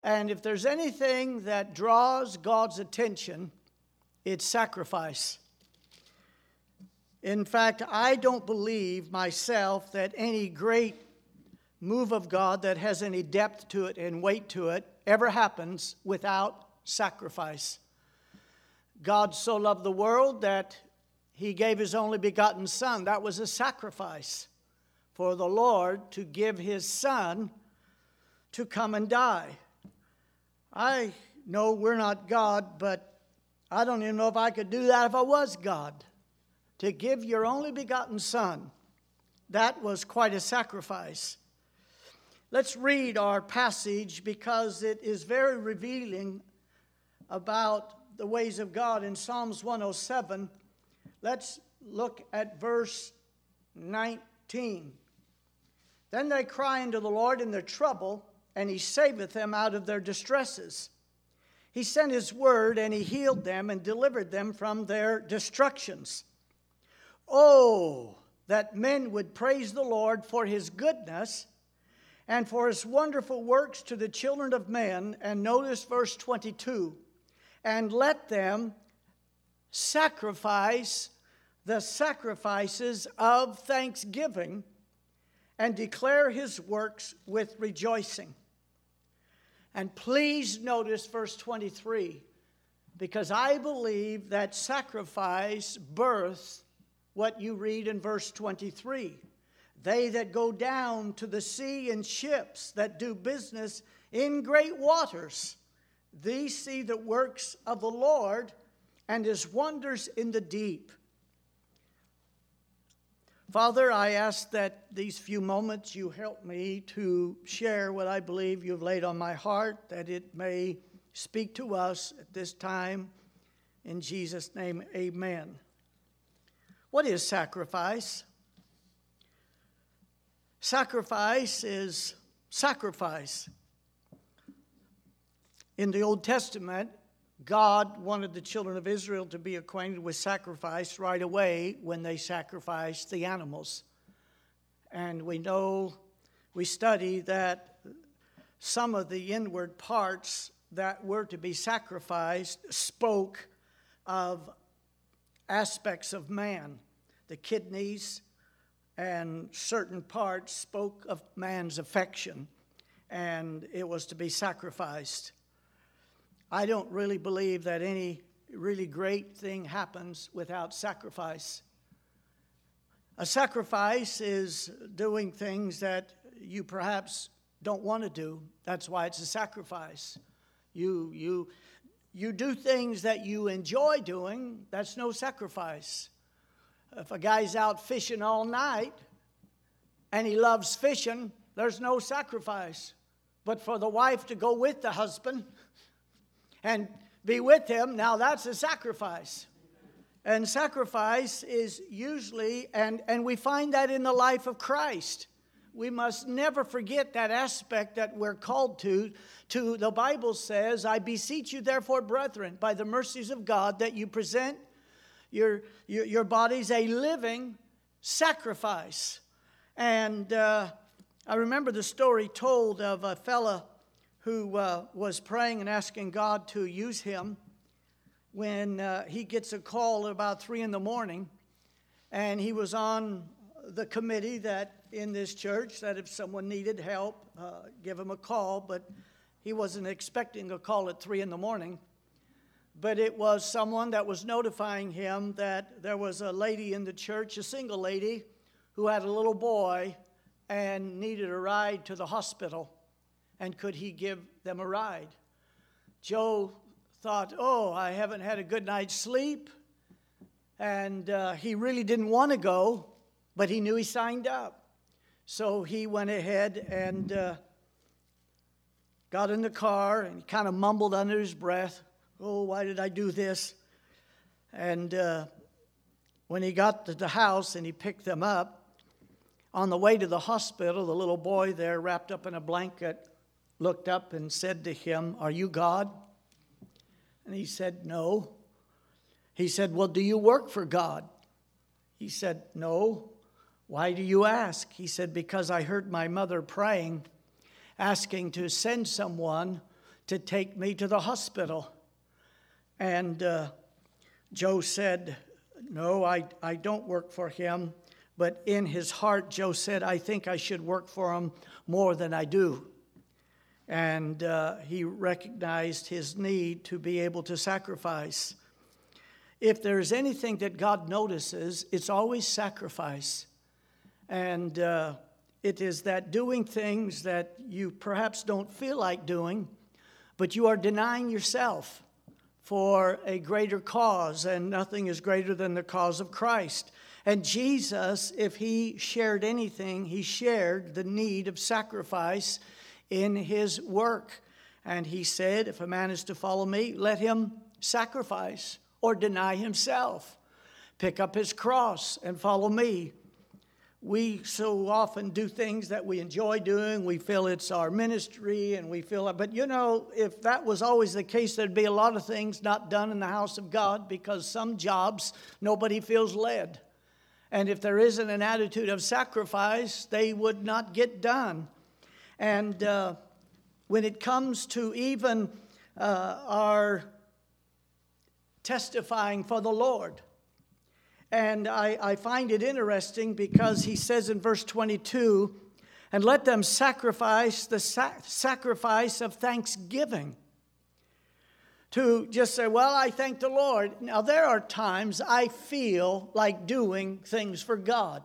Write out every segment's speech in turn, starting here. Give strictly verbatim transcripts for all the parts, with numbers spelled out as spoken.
And if there's anything that draws God's attention, it's sacrifice. In fact, I don't believe myself that any great move of God that has any depth to it and weight to it ever happens without sacrifice. God so loved the world that he gave his only begotten Son. That was a sacrifice for the Lord to give his Son to come and die. I know we're not God, but I don't even know if I could do that if I was God. To give your only begotten Son, that was quite a sacrifice. Let's read our passage because it is very revealing about the ways of God in Psalms one oh seven. Let's look at verse nineteen. Then they cry unto the Lord in their trouble, and he saveth them out of their distresses. He sent his word, and he healed them and delivered them from their destructions. Oh, that men would praise the Lord for his goodness and for his wonderful works to the children of men. And notice verse twenty-two. And let them sacrifice the sacrifices of thanksgiving and declare his works with rejoicing. And please notice verse twenty-three, because I believe that sacrifice births what you read in verse twenty-three. They that go down to the sea in ships that do business in great waters, these see the works of the Lord and his wonders in the deep. Father, I ask that these few moments you help me to share what I believe you've laid on my heart, that it may speak to us at this time. In Jesus' name, amen. What is sacrifice? Sacrifice is sacrifice. In the Old Testament, God wanted the children of Israel to be acquainted with sacrifice right away when they sacrificed the animals. And we know, we study that some of the inward parts that were to be sacrificed spoke of aspects of man. The kidneys and certain parts spoke of man's affection, and it was to be sacrificed. I don't really believe that any really great thing happens without sacrifice. A sacrifice is doing things that you perhaps don't want to do. That's why it's a sacrifice. You, you, you do things that you enjoy doing. That's no sacrifice. If a guy's out fishing all night and he loves fishing, there's no sacrifice. But for the wife to go with the husband and be with him, now that's a sacrifice. And sacrifice is usually, and, and we find that in the life of Christ. We must never forget that aspect that we're called to. To the Bible says, I beseech you therefore, brethren, by the mercies of God, that you present your, your, your bodies a living sacrifice. And uh, I remember the story told of a fella who uh, was praying and asking God to use him when uh, he gets a call at about three in the morning, and he was on the committee that in this church that if someone needed help, uh, give him a call, but he wasn't expecting a call at three in the morning. But it was someone that was notifying him that there was a lady in the church, a single lady, who had a little boy and needed a ride to the hospital. And could he give them a ride? Joe thought, oh, I haven't had a good night's sleep. And uh, he really didn't want to go, but he knew he signed up. So he went ahead and uh, got in the car and kind of mumbled under his breath, oh, why did I do this? And uh, when he got to the house and he picked them up, on the way to the hospital, the little boy there wrapped up in a blanket looked up and said to him, are you God? And he said, no. He said, well, do you work for God? He said, no. Why do you ask? He said, because I heard my mother praying, asking to send someone to take me to the hospital. And uh, Joe said, no, I, I don't work for him. But in his heart, Joe said, I think I should work for him more than I do. And uh, he recognized his need to be able to sacrifice. If there's anything that God notices, it's always sacrifice. And uh, it is that doing things that you perhaps don't feel like doing, but you are denying yourself for a greater cause, and nothing is greater than the cause of Christ. And Jesus, if he shared anything, he shared the need of sacrifice in his work. And he said, if a man is to follow me, let him sacrifice or deny himself, pick up his cross and follow me. We so often do things that we enjoy doing. We feel it's our ministry, and we feel, but you know, if that was always the case, there'd be a lot of things not done in the house of God, because some jobs nobody feels led. And if there isn't an attitude of sacrifice, they would not get done. And uh, when it comes to even uh, our testifying for the Lord, and I, I find it interesting because he says in verse twenty-two, and let them sacrifice the sa- sacrifice of thanksgiving. To just say, well, I thank the Lord. Now, there are times I feel like doing things for God.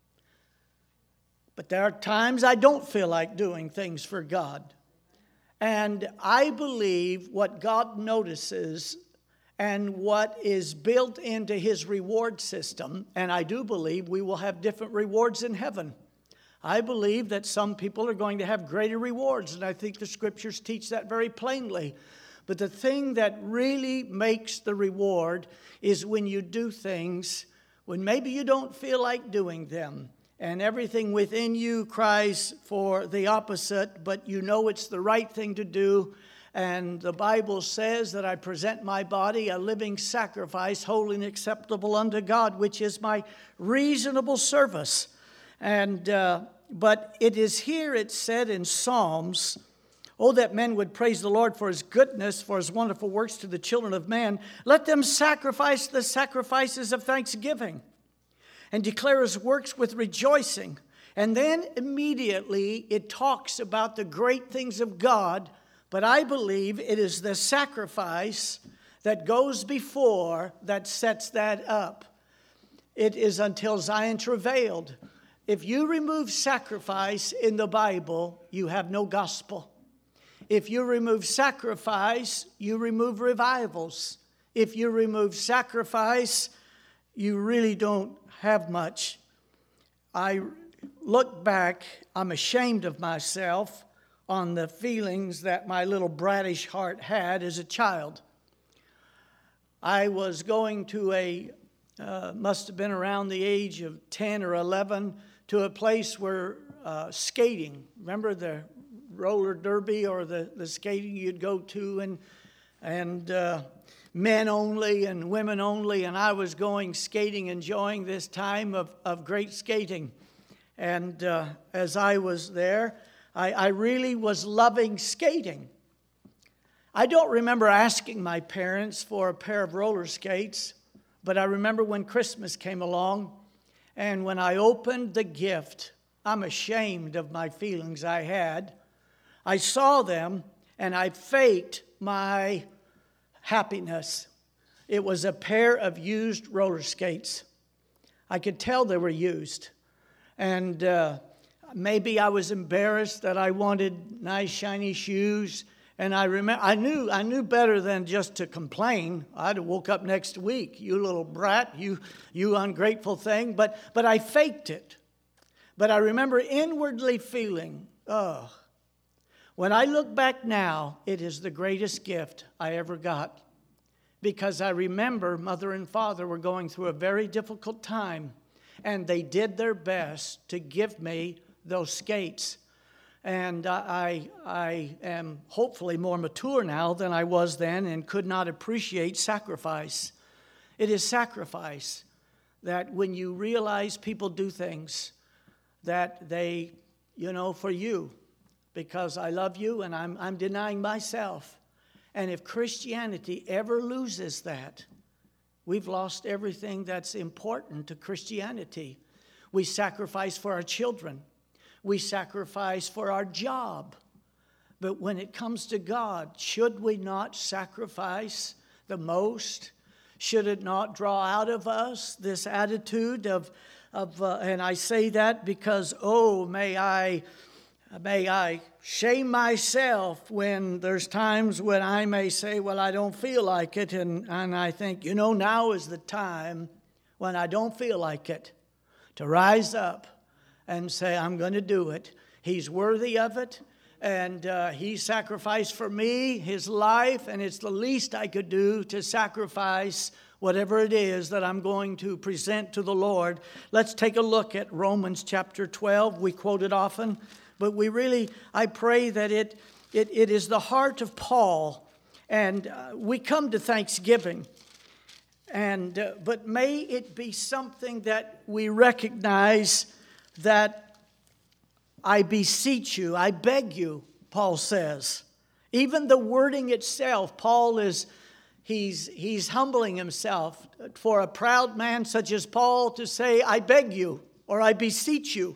But there are times I don't feel like doing things for God. And I believe what God notices and what is built into his reward system, and I do believe we will have different rewards in heaven. I believe that some people are going to have greater rewards, and I think the scriptures teach that very plainly. But the thing that really makes the reward is when you do things when maybe you don't feel like doing them, and everything within you cries for the opposite, but you know it's the right thing to do. And the Bible says that I present my body a living sacrifice, holy and acceptable unto God, which is my reasonable service. And uh, but it is here it said in Psalms, oh, that men would praise the Lord for his goodness, for his wonderful works to the children of man. Let them sacrifice the sacrifices of thanksgiving and declare his works with rejoicing. And then immediately it talks about the great things of God. But I believe it is the sacrifice that goes before that sets that up. It is until Zion travailed. If you remove sacrifice in the Bible, you have no gospel. If you remove sacrifice, you remove revivals. If you remove sacrifice, you really don't have much. I look back, I'm ashamed of myself on the feelings that my little brattish heart had as a child. I was going to a, uh, must have been around the age of ten or eleven, to a place where uh, skating, remember the roller derby or the, the skating you'd go to, and, and uh, men only and women only, and I was going skating, enjoying this time of, of great skating. And uh, as I was there, I, I really was loving skating. I don't remember asking my parents for a pair of roller skates, but I remember when Christmas came along, and when I opened the gift, I'm ashamed of my feelings I had. I saw them, and I faked my happiness. It was a pair of used roller skates. I could tell they were used. And uh, maybe I was embarrassed that I wanted nice shiny shoes, and I remember I knew I knew better than just to complain. I'd have woke up next week, you little brat, you you ungrateful thing. But but I faked it. But I remember inwardly feeling, oh, when I look back now, it is the greatest gift I ever got, because I remember mother and father were going through a very difficult time, and they did their best to give me those skates. And I, I am hopefully more mature now than I was then, and could not appreciate sacrifice. It is sacrifice that when you realize people do things that they, you know, for you. because I love you and I'm, I'm denying myself. And if Christianity ever loses that, we've lost everything that's important to Christianity. We sacrifice for our children. We sacrifice for our job. But when it comes to God, should we not sacrifice the most? Should it not draw out of us this attitude of, of uh, and I say that because, oh, may I, may I shame myself when there's times when I may say, well, I don't feel like it. And, and I think, you know, now is the time when I don't feel like it to rise up and say, I'm going to do it. He's worthy of it. And uh, he sacrificed for me his life, and it's the least I could do to sacrifice whatever it is that I'm going to present to the Lord. Let's take a look at Romans chapter twelve. We quote it often, but we really, I pray that it, it, it is the heart of Paul. And uh, we come to Thanksgiving, and uh, but may it be something that we recognize that I beseech you, I beg you, Paul says. Even the wording itself, Paul is, he's, he's humbling himself for a proud man such as Paul to say, I beg you, or I beseech you.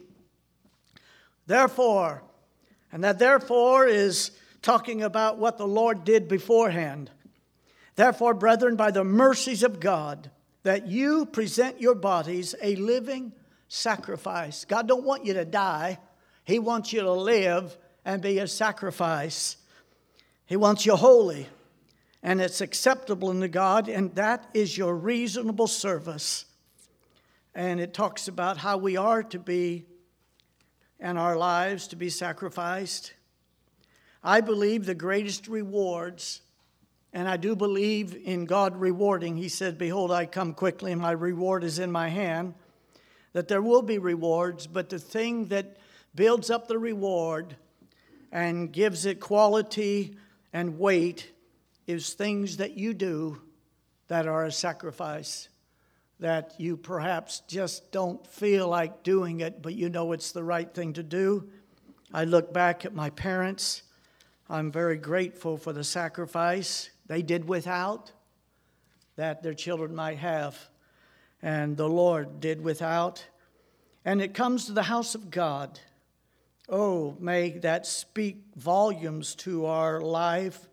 Therefore, and that therefore is talking about what the Lord did beforehand. Therefore, brethren, by the mercies of God, that you present your bodies a living sacrifice. God don't want you to die. He wants you to live and be a sacrifice. He wants you holy, and it's acceptable unto God, and that is your reasonable service. And it talks about how we are to be, and our lives to be sacrificed. I believe the greatest rewards, and I do believe in God rewarding. He said, behold, I come quickly, and my reward is in my hand. That there will be rewards, but the thing that builds up the reward and gives it quality and weight is things that you do that are a sacrifice, that you perhaps just don't feel like doing it, but you know it's the right thing to do. I look back at my parents. I'm very grateful for the sacrifice they did without that their children might have, and the Lord did without. And it comes to the house of God. Oh, may that speak volumes to our life.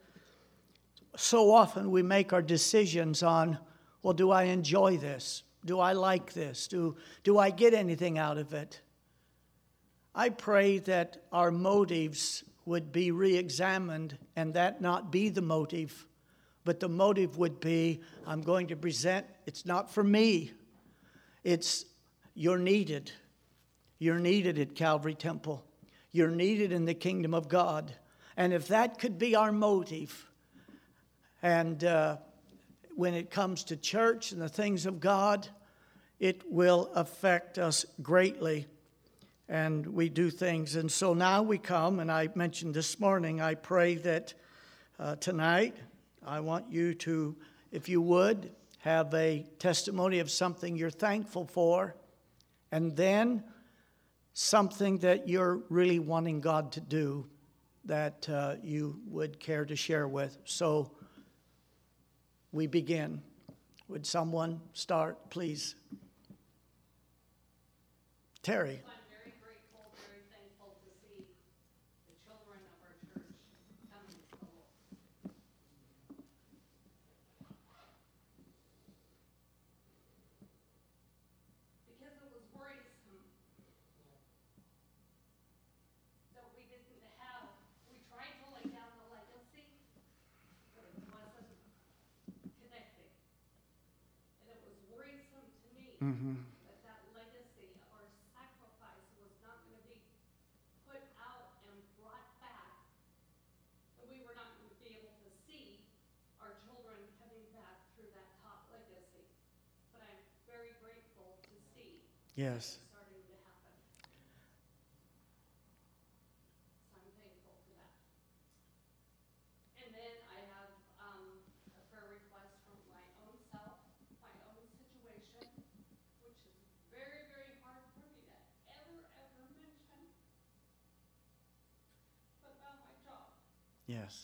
So often we make our decisions on, well, do I enjoy this? Do I like this? Do, do I get anything out of it? I pray that our motives would be re-examined and that not be the motive, but the motive would be, I'm going to present, it's not for me. It's, you're needed. You're needed at Calvary Temple. You're needed in the kingdom of God. And if that could be our motive, and uh, when it comes to church and the things of God, it will affect us greatly. And we do things. And so now we come, and I mentioned this morning, I pray that uh, tonight, I want you to, if you would, have a testimony of something you're thankful for, and then something that you're really wanting God to do that uh, you would care to share with. So we begin. Would someone start, please? Terry. I'm very grateful, very thankful to see the children of our church coming to the Lord. Because it was worrisome that we didn't have, we tried to lay down the legacy, but it wasn't connecting. And it was worrisome to me. Mm-hmm. Yes. Starting to happen. So I'm thankful for that. And then I have um, a prayer request from my own self, my own situation, which is very, very hard for me to ever, ever mention. Yes.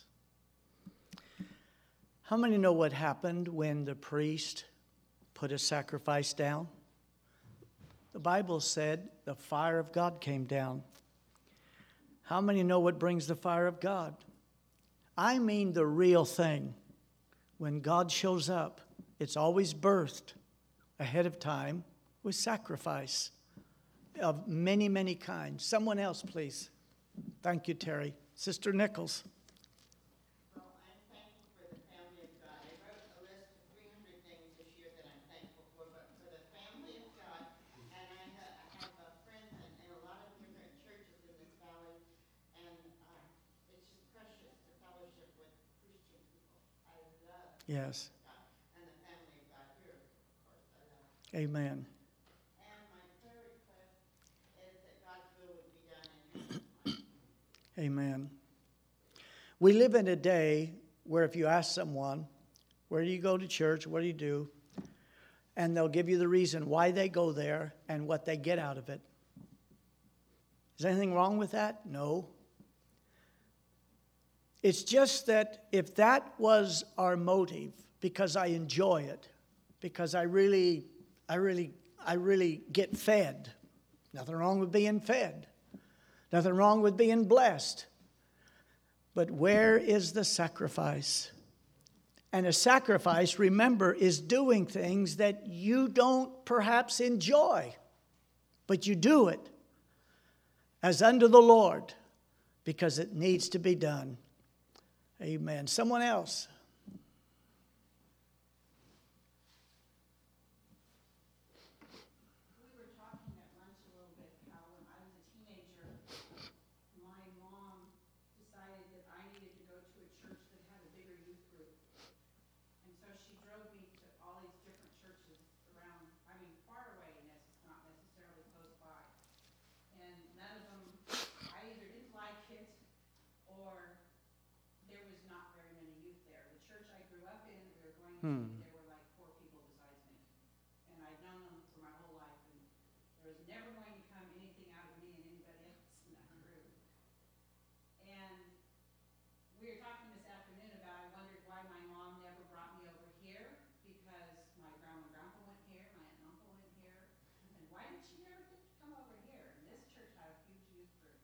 How many know what happened when the priest put a sacrifice down? The Bible said the fire of God came down. How many know what brings the fire of God? I mean the real thing. When God shows up, it's always birthed ahead of time with sacrifice of many, many kinds. Someone else, please. Thank you, Terry. Sister Nichols. Well, I'm thankful for the family of God. I wrote a list of three hundred things this year that I'm thankful for, but for the family of God, and I have, I have uh, friends in, in a lot of different churches in this valley, and uh, it's just precious to fellowship with Christian people. I love Yes. God, and the family of God here, of course, I love. Amen. And my prayer request is that God's will would be done in Hannah's life. Amen. We live in a day where if you ask someone, where do you go to church, what do you do? And they'll give you the reason why they go there and what they get out of it. Is anything wrong with that? No. It's just that if that was our motive, because I enjoy it, because I really, I really, I really get fed. Nothing wrong with being fed. Nothing wrong with being blessed. But where is the sacrifice? And a sacrifice, remember, is doing things that you don't perhaps enjoy, but you do it as unto the Lord because it needs to be done. Amen. Someone else. We were talking at lunch a little bit how when I was a teenager, my mom decided that I needed to go to a church that had a bigger youth group. And so she drove me to all these different churches around, I mean, far away, nec- not necessarily close by. And none of them, I either didn't like it or there was not very many youth there. The church I grew up in, we were going to, Hmm. there were like four people besides me. And I'd known them for my whole life, and there was never going to come anything out of me and anybody else in that group. And we were talking this afternoon about, I wondered why my mom never brought me over here, because my grandma and grandpa went here, my aunt and uncle went here, and why did she never get to come over here? And this church had a huge youth group.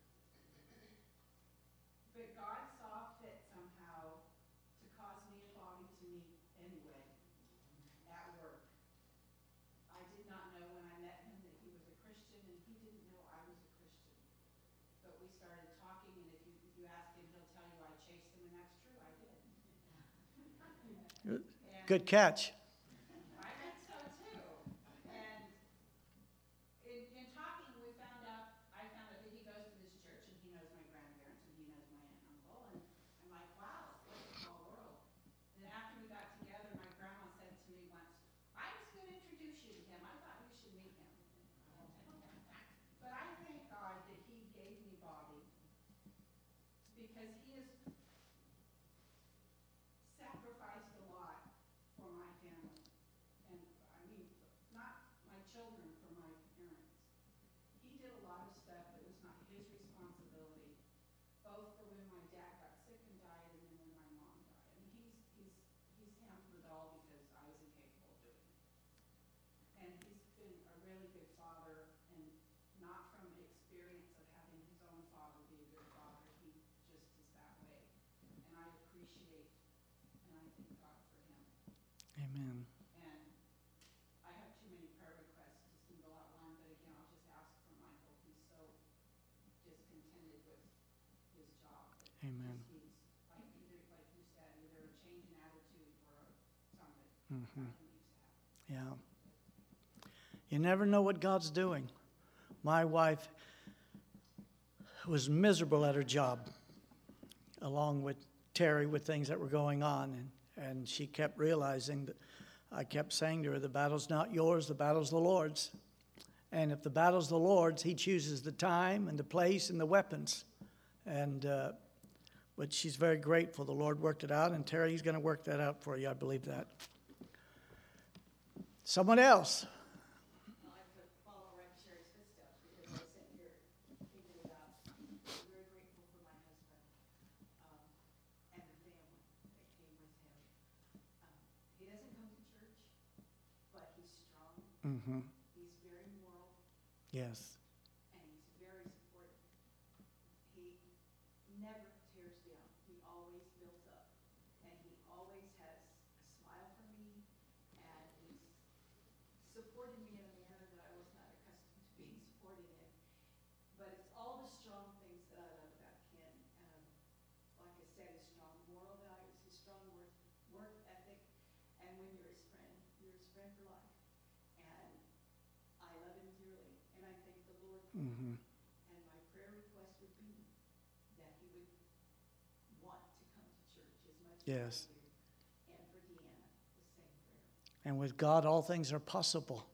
But God saw fit somehow to cause me and Bobby to meet anyway, at work. I did not know when I met him that he was a Christian, and he didn't know I was a Christian. But we started talking, and if you, if you ask him, he'll tell you I chased him, and that's true, I did. And Good catch. I think so too. And in, in talking, we found out, I found out that he goes to this church and he knows my grandparents and he knows my aunt and uncle. And I'm like, wow, what a small world. And after we got together, my grandma said to me once, I was going to introduce you to him. I thought you should meet him. But I thank God that he gave me Bobby because he has sacrificed a lot for my family. And I mean, not my children, for my parents. He did a lot of stuff that was not his responsibility, both for when my dad got sick and died and then when my mom died. I mean, he's, he's, he's hampered it all because I was incapable of doing it. And he's been a really good father, and not from experience of having his own father be a good father, he just is that way. And I appreciate and I thank God for him. Amen. And I have too many prayer requests to single out one, but again, I'll just ask for Michael. He's so discontented with his job. that Amen. He just needs, like either, like you said, either a change in attitude or something. Mhm. That he needs to have. Yeah. You never know what God's doing. My wife was miserable at her job, along with Terry, with things that were going on. And, and she kept realizing that I kept saying to her, the battle's not yours, the battle's the Lord's. And if the battle's the Lord's, he chooses the time and the place and the weapons. And uh, but she's very grateful. The Lord worked it out, and Terry, he's going to work that out for you. I believe that. Someone else. Well, I could follow right in Sherry's footsteps because I was sitting here thinking about, I'm very grateful for my husband. Um, Mm-hmm. He's very moral, Yes. and he's very supportive. He never tears down. He always builds up. And he always has a smile for me, and he's supported me in a manner that I was not accustomed to being supported in. But it's all the strong things that I love about Ken. Um, like I said, his strong moral values, his strong work, work ethic, and when you're his friend, you're his friend for life. And I love him dearly, and I thank the Lord for him. Mm-hmm. And my prayer request would be that he would want to come to church as much Yes. as I do. And for Deanna, the same prayer. And with God, all things are possible.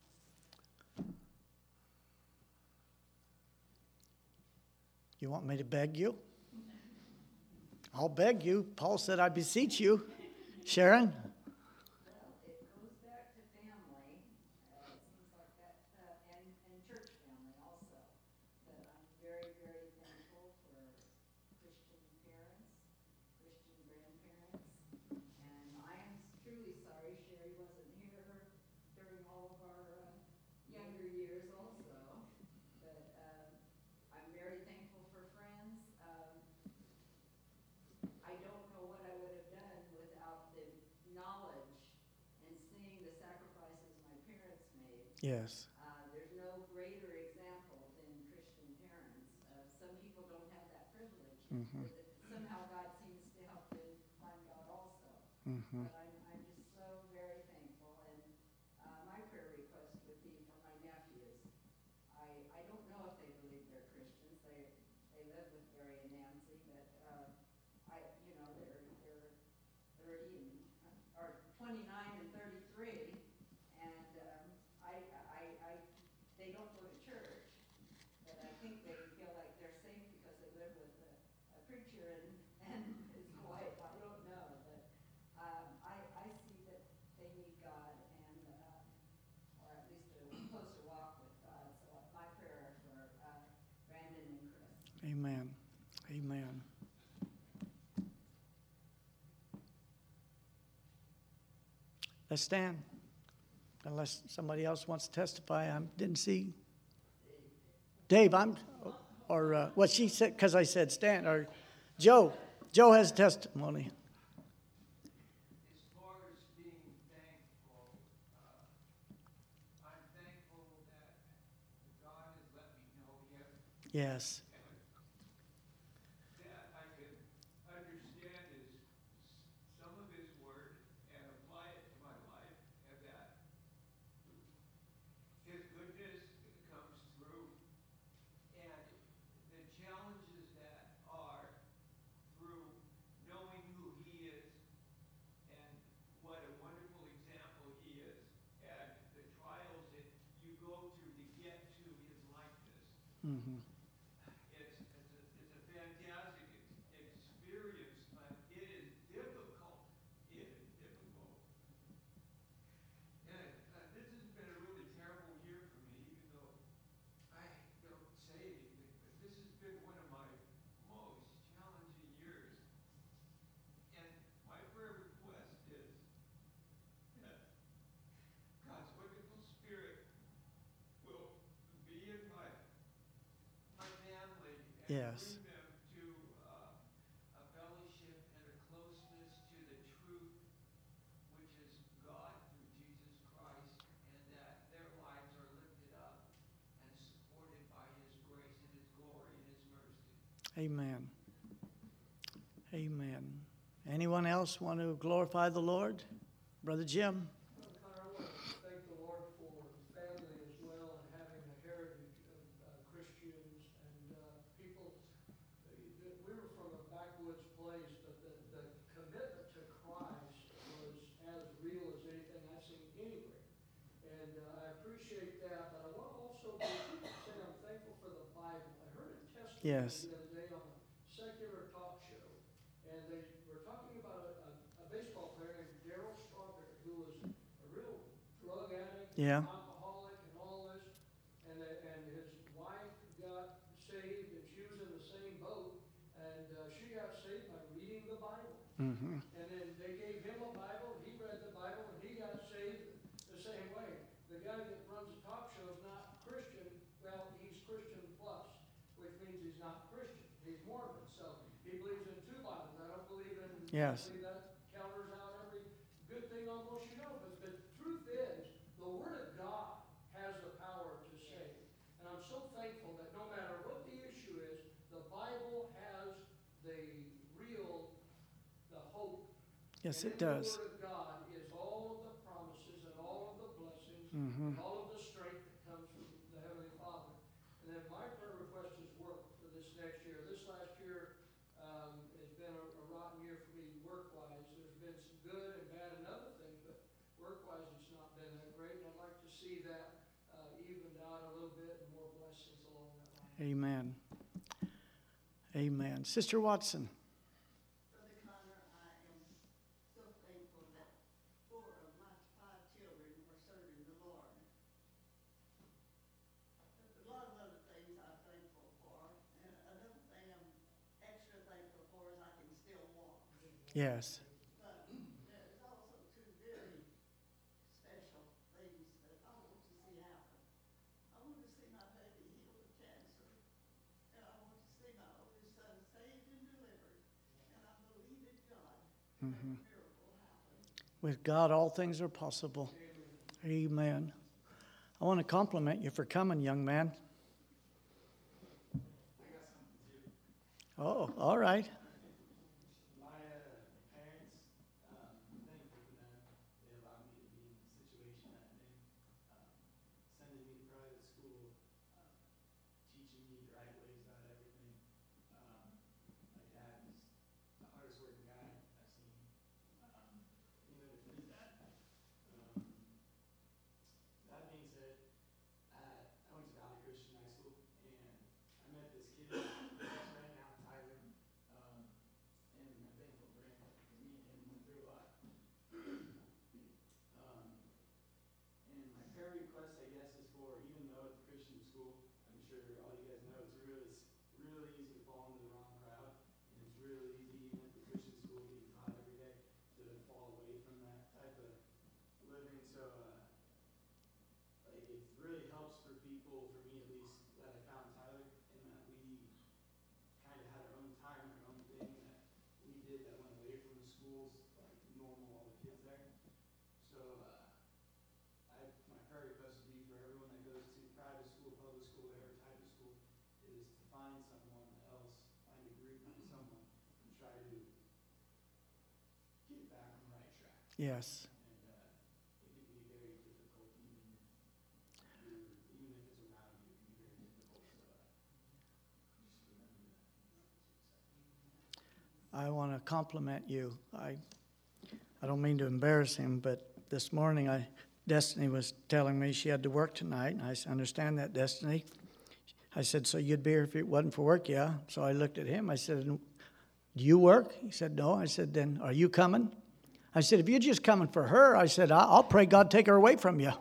You want me to beg you? I'll beg you. Paul said, I beseech you. Sharon? Well, it goes back to family. Uh, it seems like that, uh, and, and church family also. But I'm very, very thankful for Christian parents, Christian grandparents. And I am truly sorry Sherry wasn't here during all of our uh, younger years also. But um, I'm very thankful for friends. Um, I don't know what I would have done without the knowledge and seeing the sacrifices my parents made. Yes. Uh, there's no greater example than Christian parents. Uh, some people don't have that privilege. Mm-hmm. But somehow God seems to help them find God also. Mm-hmm. But I'm, I'm just so very thankful. And uh, my prayer request would be for my nephews. I, I don't know if they believe they're Christians. They, they live with Barry and Nancy, but uh, I, you know, they're, they're thirty and, or twenty-nine and thirty-three, and um, I, I, I, they don't go to church, but I think they feel like they're safe because they live with a, a preacher and, and his wife. I don't know, but um, I, I see that they need God and, uh, or at least a closer walk with God. So my prayer for uh, Brandon and Chris. Amen. Amen. Let's stand. Unless somebody else wants to testify. I didn't see. Dave, I'm, or uh, what she said, because I said stand, or Joe. Joe has testimony. As far as being thankful, uh, I'm thankful that God has let me know Him, Yes. that I can understand His, some of His Word and apply it to my life, and that His goodness comes through, and the challenges that are through knowing who He is and what a wonderful example He is, and the trials that you go through to get to His likeness. Mm-hmm. It's, it's, a, it's a fantastic ex- experience, but it is difficult. It is difficult. And uh, this has been a really terrible year for me, even though I don't say anything, but this has been one of my most challenging years. And my prayer request is that God's wonderful Spirit will be in my, my family and Yes. bring them to uh, a fellowship and a closeness to the truth, which is God through Jesus Christ, and that their lives are lifted up and supported by His grace and His glory and His mercy. Amen. Amen. Anyone else want to glorify the Lord? Brother Jim? Well, Connor, I want to thank the Lord for family as well and having a heritage of uh, Christians and uh, people. uh, that We were from a backwoods place, but the, the commitment to Christ was as real as anything I've seen anywhere. And uh, I appreciate that, but I want to also be, say I'm thankful for the Bible. I heard a testimony Yes. the other day on a secular talk show, and they were talking about a, a, a baseball player named Darryl Strawberry, who was a real drug addict, Yeah. alcoholic, and all this. And the, and his wife got saved, and she was in the same boat, and uh, she got saved by reading the Bible. Mm-hmm. And then they gave him a Bible, and he read the Bible, and he got saved the same way. The guy Yes. Usually that counters out every good thing almost you know, but the truth is, the Word of God has the power to save. And I'm so thankful that no matter what the issue is, the Bible has the real, the hope. Yes, And it in the does. Word of God is all of the promises and all of the blessings Mhm. and all of the strength that comes from the Heavenly Father. And then my prayer request is work for this next year. This last year um, has been a, a rotten year for me work-wise. There's been some good and bad and other things, but work-wise it's not been that great. And I'd like to see that uh, evened out a little bit and more blessings along that line. Amen. Amen. Sister Watson. Brother Connor, I am so thankful that four of my five children are serving the Lord. There's a lot of other things I'm thankful for, and another thing I'm extra thankful for is I can still walk. Yes. But there's also two very special things that I want to see happen. I want to see my baby healed of cancer, and I want to see my oldest son saved and delivered, and I'm believing God to make a miracle happen. With God, all things are possible. Amen. I want to compliment you for coming, young man. Oh, all right. My uh, parents, um, I'm thankful for them. They allowed me to be in the situation that I'm in, um, sending me to private school, uh, teaching me the right ways about everything. Um, my dad is the hardest working guy I've seen. Um, even with his dad. Um, that being said, uh, I went to Valley Christian High School, and I met this kid who's right now, Tyler. Um, and I'm thankful for him. Me and him went through a lot. um, and my prayer request, I guess, is for, even though it's a Christian school, I'm sure all you guys know it's really, really easy to fall into the wrong crowd, and it's really easy, even at the Christian school, being taught every day, to fall away from that type of living. So, uh, like, it really helps for people, for me at least, that I found Tyler, and that we kind of had our own time, our own thing that we did that went away from the schools, like normal, all the kids there. So, uh, I, my prayer request would be for everyone that goes to private school, public school, whatever type of school, is to find someone else, find a group, find someone, and try to get back on the right track. Yes. And, uh, it can be very difficult, even if you're, even if it's around you, it can be very difficult. So, uh, just remember that. I want to compliment you. I, I don't mean to embarrass him, but this morning I, Destiny was telling me she had to work tonight, and I said, understand that, Destiny. I said, so you'd be here if it wasn't for work? Yeah. So I looked at him. I said, do you work? He said, no. I said, then are you coming? I said, if you're just coming for her, I said, I'll pray God take her away from you.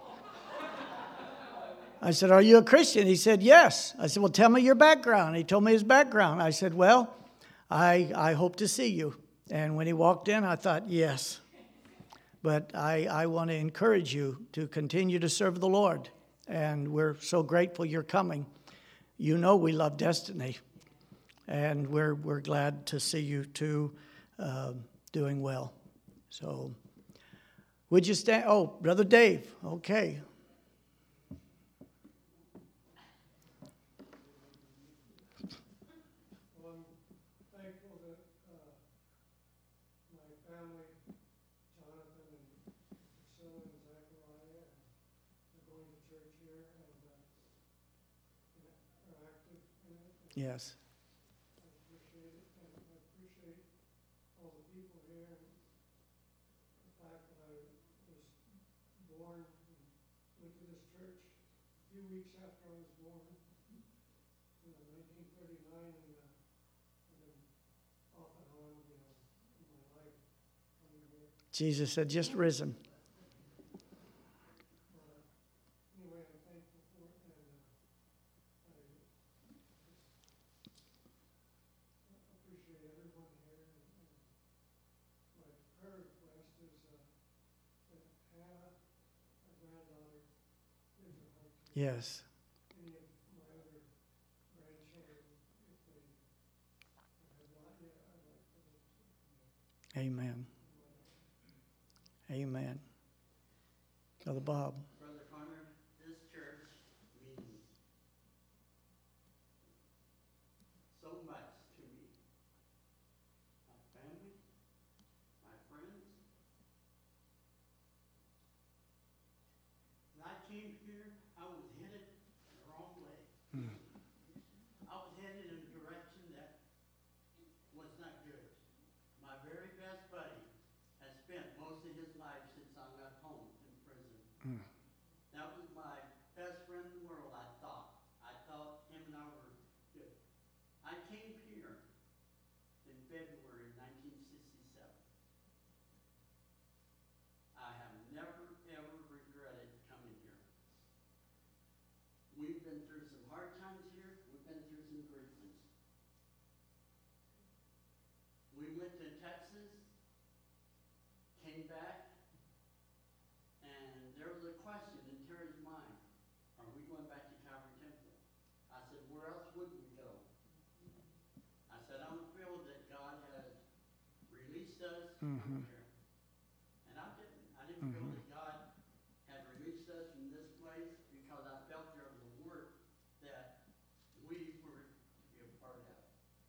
I said, are you a Christian? He said, yes. I said, well, tell me your background. He told me his background. I said, well, I, I hope to see you. And when he walked in, I thought, yes. But I, I want to encourage you to continue to serve the Lord. And we're so grateful you're coming. You know we love Destiny. And we're, we're glad to see you two uh, doing well. So, would you stand? Oh, Brother Dave. Okay. Well, I'm thankful that uh, my family, Jonathan and Priscilla and Zachariah, are going to church here and uh, are active in it. And Yes. I appreciate it, and I appreciate all the people here, and the fact that I was born and went to this church a few weeks after I was born, in nineteen thirty-nine, and uh, I've been off and on, you know, in my life coming here. Jesus had just risen. Uh, Anyway, I'm thankful for it, and uh, I just appreciate everyone here. And, and my prayer request is uh, that Hannah, my granddaughter, gives her heart to Yes. any of my other grandchildren, if they have not yet, I'd like for them to. Amen. Amen. Brother Bob. Brother Connor, this church means so much to me. My family, my friends. When I came here, I was headed the wrong way. I was headed in a direction that was not good. My very best buddy has spent most of his life since I left home in prison. That was my best friend in the world, I thought. I thought him and I were good. I came here in February nineteen sixty-seven. I have never, ever regretted coming here. We've been through some hard times here. We've been through some great ones. We went to Texas, came back, and there was a question in Terry's mind, are we going back to Calvary Temple? I said, where else would we go? I said, I don't feel that God has released us from Mhm. here. And I didn't. I didn't feel that God had released us from this place because I felt there was a work that we were to be a part of.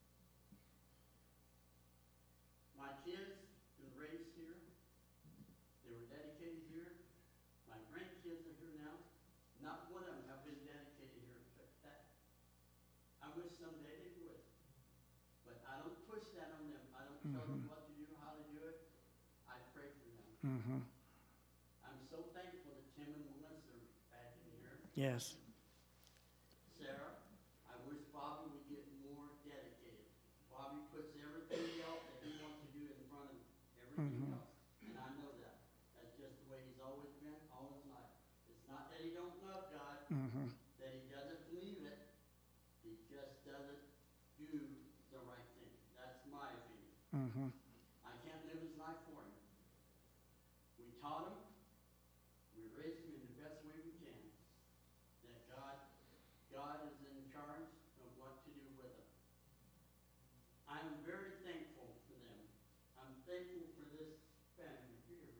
My kids were raised here. They were dedicated here. My grandkids are here now. Not one of them have been dedicated here, but that, I wish someday they would. But I don't push that on them. I don't tell them what to do, how to do it. I pray for them. Mm-hmm. I'm so thankful that Tim and Melissa are back in here. Yes. Sarah, I wish Bobby would get more dedicated. Bobby puts everything else that he wants to do in front of everything Mhm. else. And I know that. That's just the way he's always been all his life. It's not that he don't love God, Mm-hmm. that he doesn't believe it. He just doesn't do the right thing. That's my opinion. Mm-hmm. I can't live his life for him. We taught him. We raised him in the best way we can. That God, God is in charge of what to do with him. I am very thankful for them. I'm thankful for this family here.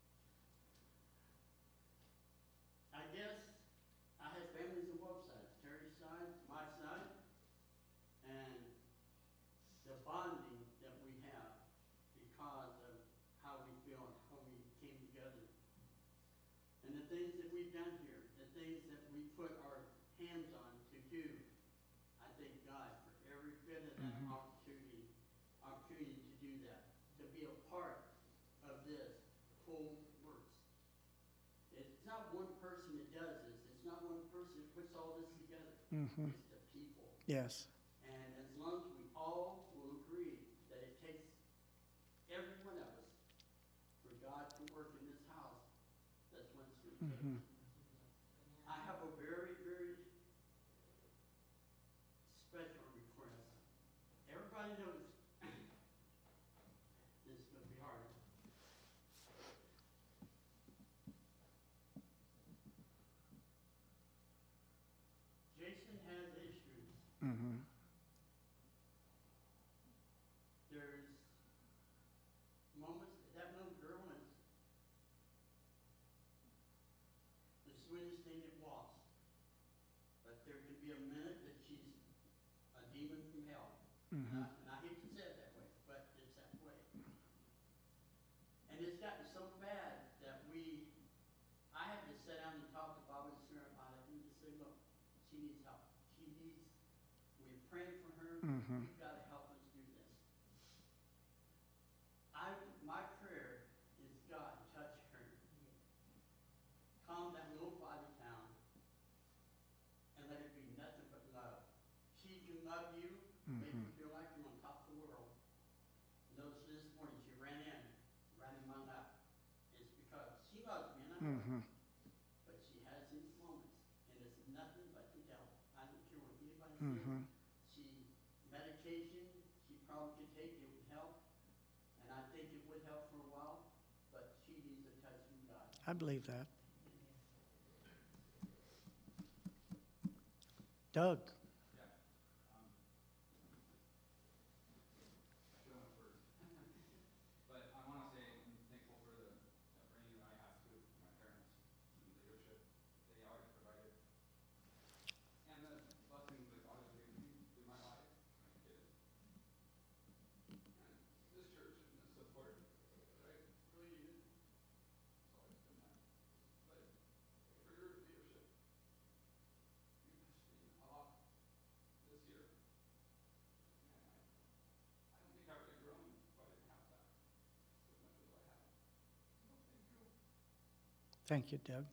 I guess I have families on both sides, Terry's side, my side, and the bonding that we have because of how we feel and how we came together. And the things that we've done here, the things that we put our hands on to do, I thank God for every bit of that Mhm. opportunity, opportunity to do that, to be a part of this whole works. It's not one person that does this. It's not one person that puts all this together. Mm-hmm. It's the people. Yes. And as long as we all will agree that it takes every one of us for God to work in this house, that's when it's going to take. Mm-hmm. I have a very, very special request. Everybody knows this is going to be hard. Jason has issues. Mm-hmm. There's moments, that little girl is the sweetest thing that walks. But there could be a minute that she's a demon from hell. And Mm-hmm. I, and I hate to say it that way, but it's that way. And it's gotten so bad that we, I had to sit down and talk to Bobby and Sarah about it and just say, look, she needs help. She needs, we're praying for her. Mhm. You've got to help us do this. I, my prayer is God, touch her. Calm that little body down and let it be nothing but love. She can love you, make you feel like you're on top of the world. Notice this morning she ran in, ran in my lap. It's because she loves me and I know it. Mm-hmm. But she has these moments, and it's nothing but the devil. I don't care what anybody Mm-hmm. says. She, medication, she probably could take, it would help. And I think it would help for a while, but she needs a touch from God. I believe that. Doug. But Thank you, Doug.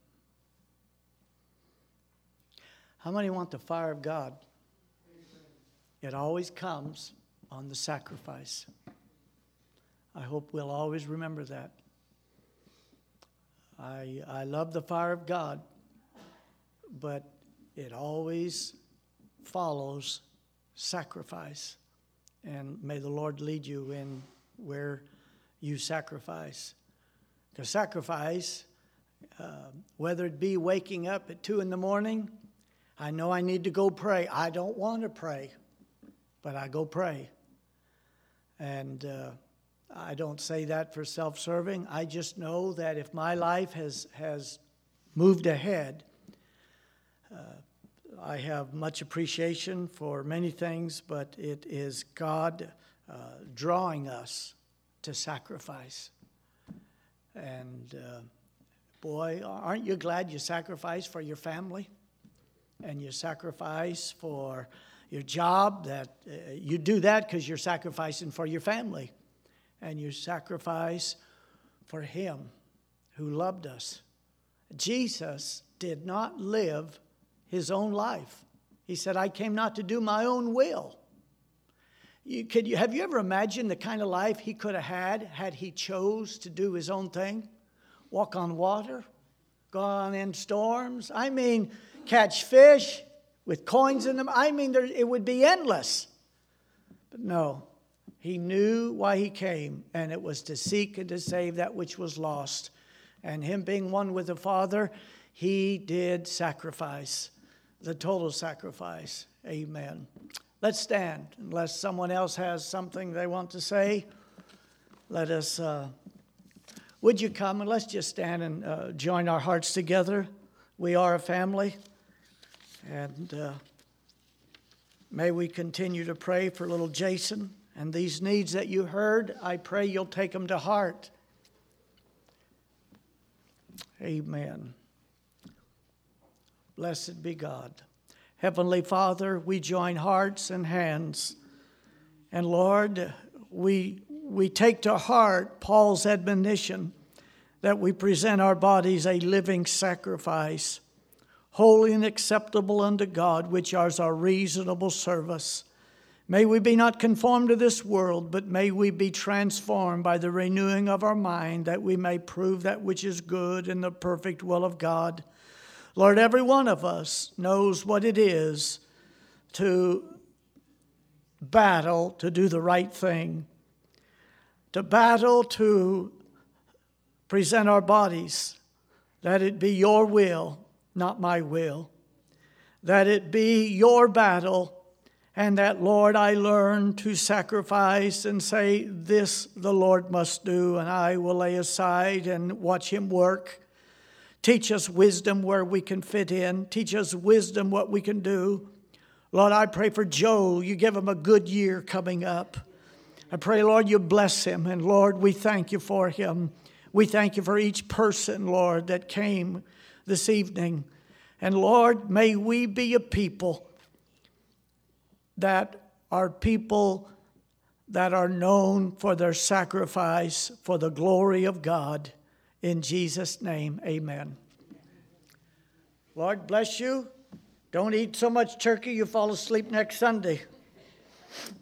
How many want the fire of God? It always comes on the sacrifice. I hope we'll always remember that. I, I love the fire of God, but it always follows sacrifice. And may the Lord lead you in where you sacrifice. Because sacrifice, uh, whether it be waking up at two in the morning, I know I need to go pray. I don't want to pray, but I go pray. And uh, I don't say that for self-serving. I just know that if my life has, has moved ahead, uh, I have much appreciation for many things, but it is God uh, drawing us to sacrifice. And uh, boy, aren't you glad you sacrifice for your family? And you sacrifice for your job, that uh, you do that because you're sacrificing for your family. And you sacrifice for Him who loved us. Jesus did not live His own life. He said, I came not to do my own will. You, could you, have you ever imagined the kind of life He could have had had He chose to do His own thing? Walk on water, go on in storms. I mean, catch fish with coins in them. I mean, there, it would be endless. But no, He knew why He came, and it was to seek and to save that which was lost. And Him being one with the Father, He did sacrifice, the total sacrifice. Amen. Let's stand. Unless someone else has something they want to say, let us, uh, would you come and let's just stand and uh, join our hearts together. We are a family. And uh, may we continue to pray for little Jason. And these needs that you heard, I pray you'll take them to heart. Amen. Blessed be God. Heavenly Father, we join hearts and hands. And Lord, we, we take to heart Paul's admonition that we present our bodies a living sacrifice, holy and acceptable unto God, which is our reasonable service. May we be not conformed to this world, but may we be transformed by the renewing of our mind, that we may prove that which is good in the perfect will of God. Lord, every one of us knows what it is to battle to do the right thing, to battle to present our bodies, that it be your will, not my will, that it be your battle, and that, Lord, I learn to sacrifice and say, this the Lord must do, and I will lay aside and watch Him work. Teach us wisdom where we can fit in. Teach us wisdom what we can do. Lord, I pray for Joe. You give him a good year coming up. I pray, Lord, you bless him. And Lord, we thank you for him. We thank you for each person, Lord, that came this evening. And Lord, may we be a people that are people that are known for their sacrifice for the glory of God. In Jesus' name, amen. Lord bless you. Don't eat so much turkey you fall asleep next Sunday.